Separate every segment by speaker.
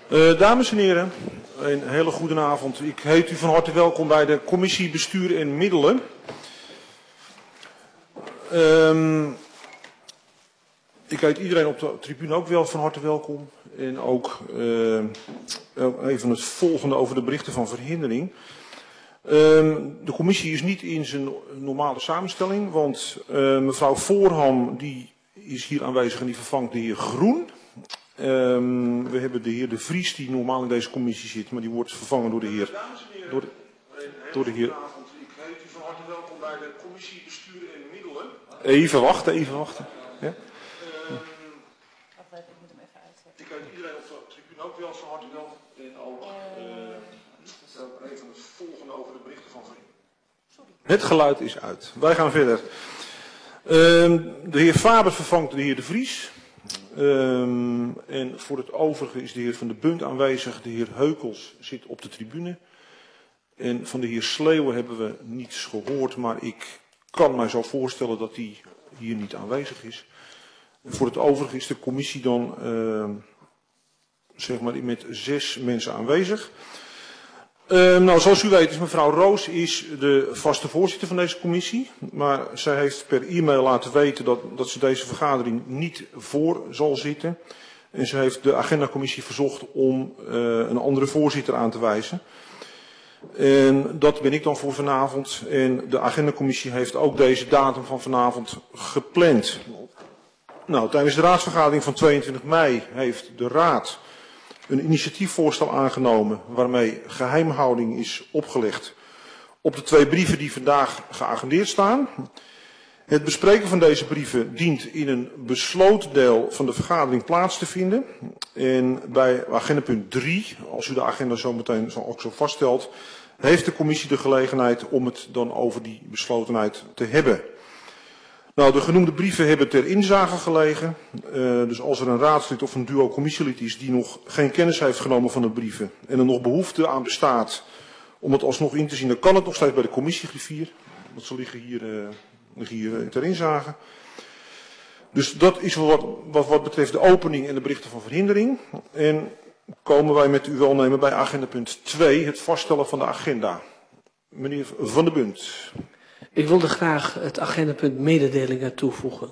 Speaker 1: Dames en heren, een hele goede avond. Ik heet u van harte welkom bij de Commissie Bestuur en Middelen. Ik heet iedereen op de tribune ook wel van harte welkom. En ook even het volgende over de berichten van verhindering. De commissie is niet in zijn normale samenstelling, want mevrouw Voorham die is hier aanwezig en die vervangt de heer Groen. We hebben de heer De Vries die normaal in deze commissie zit, maar die wordt vervangen door de heer... Door de heer... Ik heet u van harte welkom bij de Commissie Bestuur en Middelen. Even wachten, even wachten. Ja? Ik heet iedereen op de tribune ook wel van harte welkom. En ook even het volgende over de berichten van verhindering. Het geluid is uit. Wij gaan verder. De heer Faber vervangt de heer De Vries. En voor het overige is de heer Van de Bunt aanwezig. De heer Heukels zit op de tribune. En van de heer Sleeuwen hebben we niets gehoord, maar ik kan mij zo voorstellen dat hij hier niet aanwezig is. En voor het overige is de commissie dan zeg maar met 6 mensen aanwezig. Nou, zoals u weet is mevrouw Roos de vaste voorzitter van deze commissie. Maar zij heeft per e-mail laten weten dat ze deze vergadering niet voor zal zitten. En ze heeft de agendacommissie verzocht om een andere voorzitter aan te wijzen. En dat ben ik dan voor vanavond. En de agendacommissie heeft ook deze datum van vanavond gepland. Nou, tijdens de raadsvergadering van 22 mei heeft de raad een initiatiefvoorstel aangenomen waarmee geheimhouding is opgelegd op de 2 brieven die vandaag geagendeerd staan. Het bespreken van deze brieven dient in een besloten deel van de vergadering plaats te vinden. En bij agendapunt 3, als u de agenda zo meteen ook zo vaststelt, heeft de commissie de gelegenheid om het dan over die beslotenheid te hebben. Nou, de genoemde brieven hebben ter inzage gelegen. Dus als er een raadslid of een duo commissielid is die nog geen kennis heeft genomen van de brieven en er nog behoefte aan bestaat om het alsnog in te zien, dan kan het nog steeds bij de commissiegriffier. Want ze liggen hier ter inzage. Dus dat is wat betreft de opening en de berichten van verhindering. En komen wij met uw welnemen bij agendapunt 2, het vaststellen van de agenda. Meneer Van der Bunt.
Speaker 2: Ik wilde graag het agendapunt mededelingen toevoegen.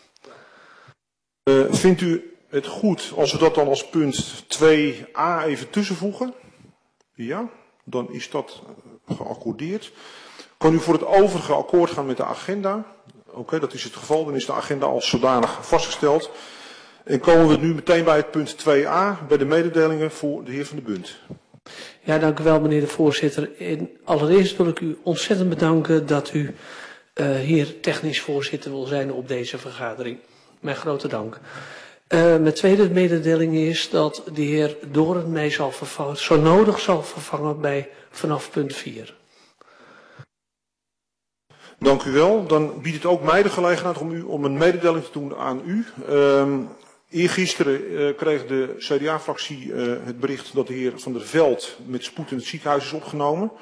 Speaker 1: Vindt u het goed als we dat dan als punt 2a even tussenvoegen? Ja, dan is dat geaccordeerd. Kan u voor het overige akkoord gaan met de agenda? Oké, dat is het geval. Dan is de agenda als zodanig vastgesteld. En komen we nu meteen bij het punt 2a, bij de mededelingen voor de heer Van der Bunt.
Speaker 2: Ja, dank u wel, meneer de voorzitter. Allereerst wil ik u ontzettend bedanken dat u hier technisch voorzitter wil zijn op deze vergadering. Mijn grote dank. Mijn tweede mededeling is dat de heer Doorn mij zal vervangen, zo nodig zal vervangen vanaf punt 4.
Speaker 1: Dank u wel. Dan biedt het ook mij de gelegenheid om een mededeling te doen aan u. Eergisteren kreeg de CDA-fractie het bericht dat de heer Van der Veld met spoed in het ziekenhuis is opgenomen.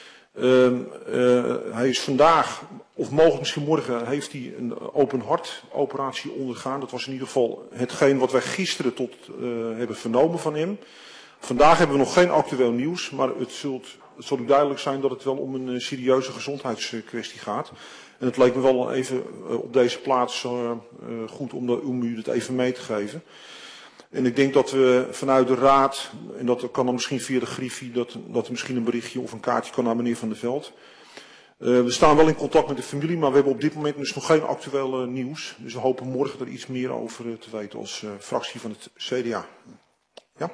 Speaker 1: Hij is vandaag, of mogelijk misschien morgen, heeft hij een open hart operatie ondergaan. Dat was in ieder geval hetgeen wat wij gisteren tot hebben vernomen van hem. Vandaag hebben we nog geen actueel nieuws, maar het zal u duidelijk zijn dat het wel om een serieuze gezondheidskwestie gaat. En het leek me wel even op deze plaats goed om u het even mee te geven. En ik denk dat we vanuit de raad, en dat kan dan misschien via de griffie, dat er misschien een berichtje of een kaartje kan naar meneer Van der Veld. We staan wel in contact met de familie, maar we hebben op dit moment dus nog geen actueel nieuws. Dus we hopen morgen er iets meer over te weten als fractie van het CDA. Ja?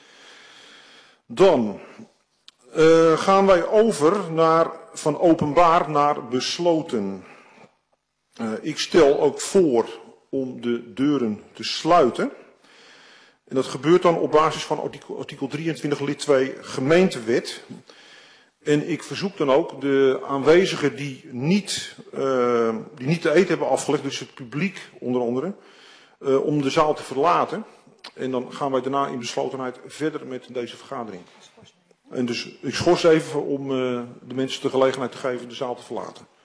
Speaker 1: Dan gaan wij over van openbaar naar besloten. Ik stel ook voor om de deuren te sluiten. En dat gebeurt dan op basis van artikel 23 lid 2 gemeentewet. En ik verzoek dan ook de aanwezigen die niet de eed hebben afgelegd, dus het publiek onder andere, om de zaal te verlaten. En dan gaan wij daarna in beslotenheid verder met deze vergadering. En dus ik schors even om de mensen de gelegenheid te geven de zaal te verlaten.